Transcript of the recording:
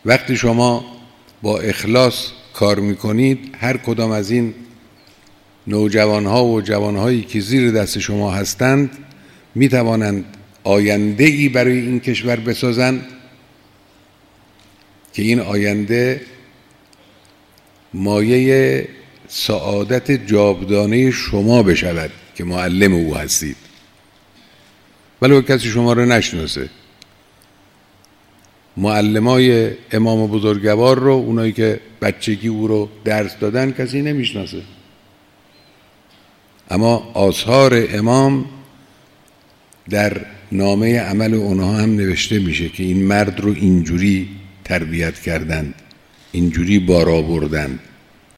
وقتی شما با اخلاص کار میکنید، هر کدام از این نوجوانها و جوانهایی که زیر دست شما هستند میتوانند آینده‌ای برای این کشور بسازند که این آینده مایه سعادت جاودانه شما بشود که معلم او هستید. ولو کسی شما رو نشناسه، معلمای امام بزرگوار رو، اونایی که بچگی او رو درس دادن، کسی نمیشناسه، اما آثار امام در نامه عمل اونها هم نوشته میشه که این مرد رو اینجوری تربیت کردند، اینجوری بار آوردند.